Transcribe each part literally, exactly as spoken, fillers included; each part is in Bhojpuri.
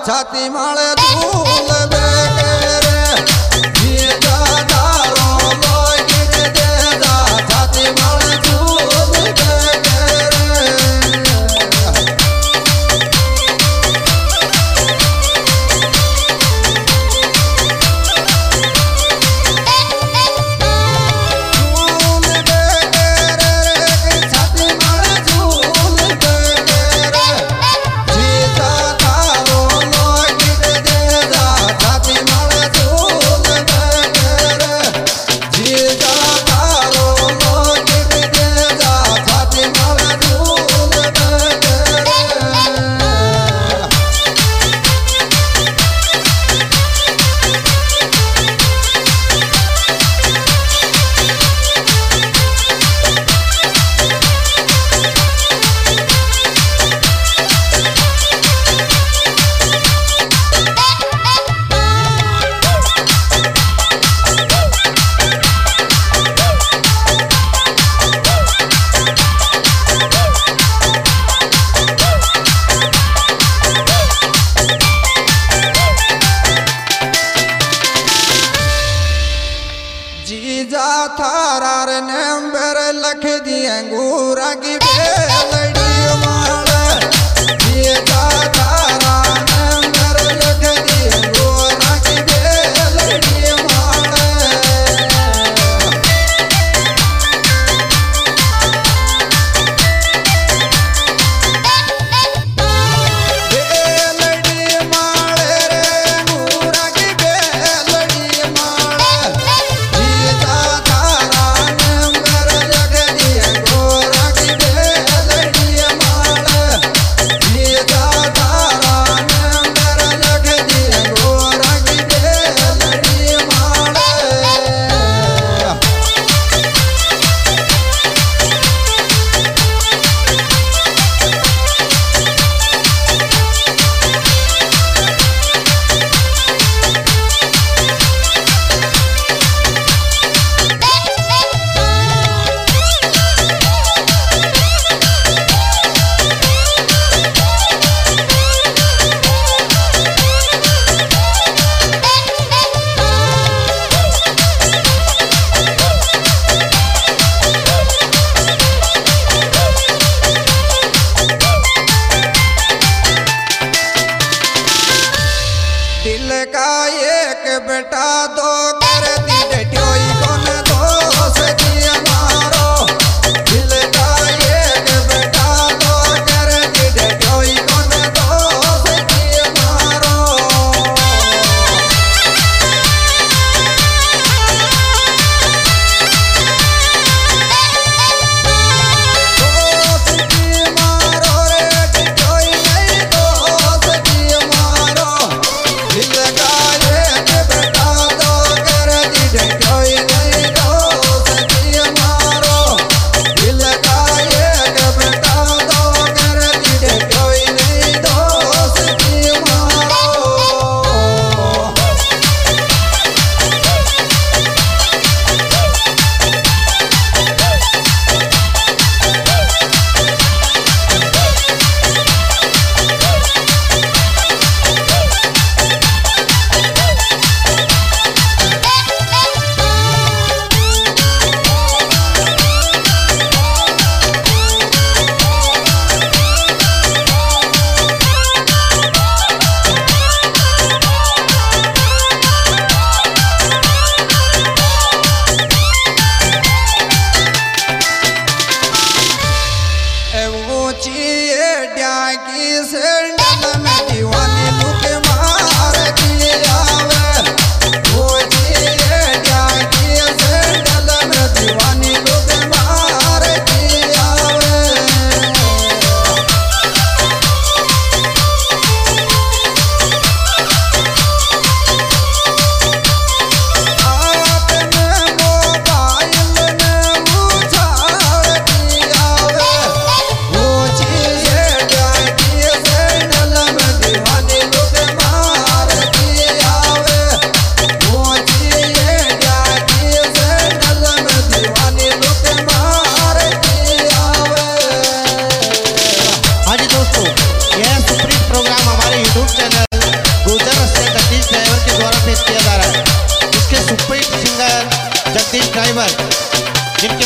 छाती माले झूल बेरे जीजा तारो लोगी देदा छाती माले झूल बेरे जीजा थारार नंबर लख दिए अंगूरा की बेलड़ी माला जीजा थारा नंबर लख दिए अंगूरा की बेलड़ी माला बेलड़ी माले रे अंगूरा की बेलड़ी माला जीजा थारा नंबर लख दिए अंगूरा की बेलड़ी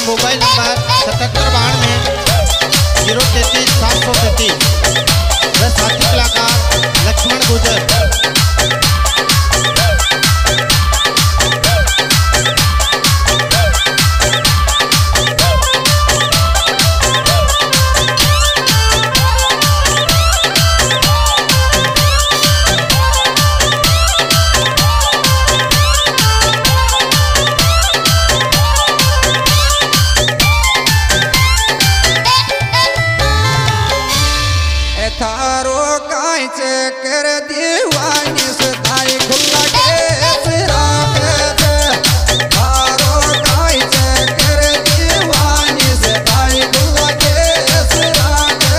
मोबाइल नंबर सतहत्तर बानवे जीरो तैतीस सात सौ तैतीस। वह साथी कलाकार लक्ष्मण गुजर। थारो कांच कर दीवानी सताई खुला केस राखे थारो कांच कर दीवानी सताई खुला केस राखे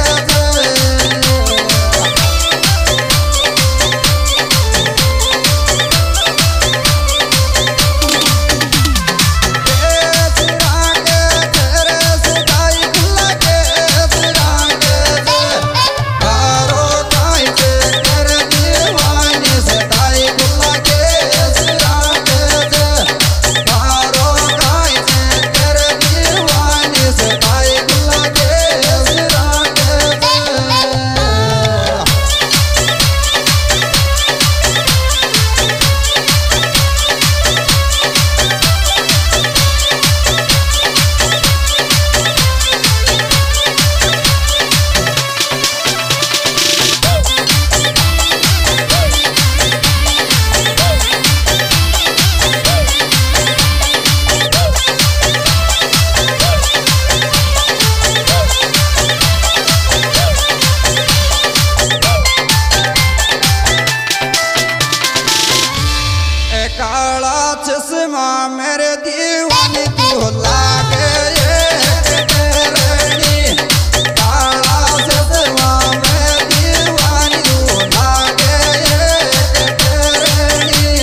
काला चश्मा मेरे दीवानी तू लागे एक तेरनी काला चश्मा मेरे दीवानी तू लागे एक तेरनी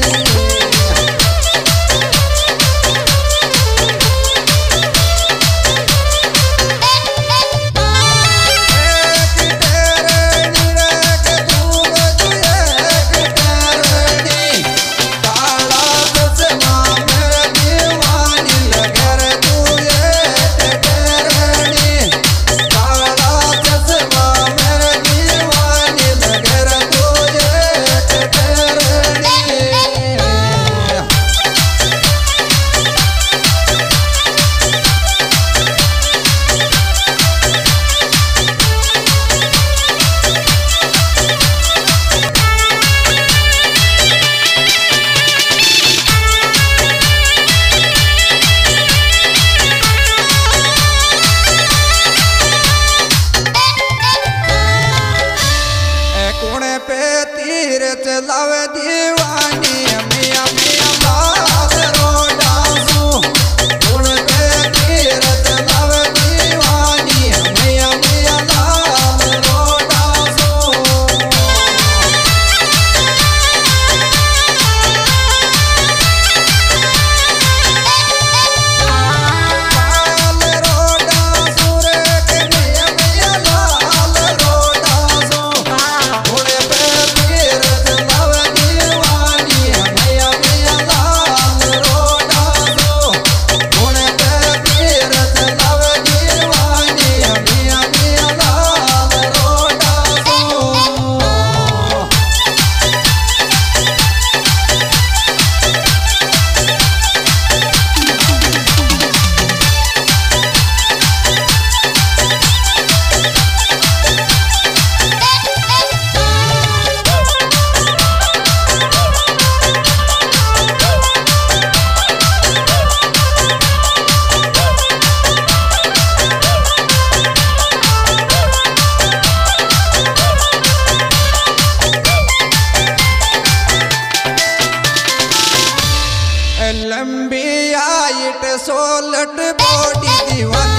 चलावे दीवानी मिया मिया लाल रोडासू गुण पे तीर चलावे दीवानी मिया मिया लाल रोडासू लाल रोडासू रे के मिया मिया लाल रोडासू गुण पे तीर लंबी हाइट सोलट बॉडी दीवानी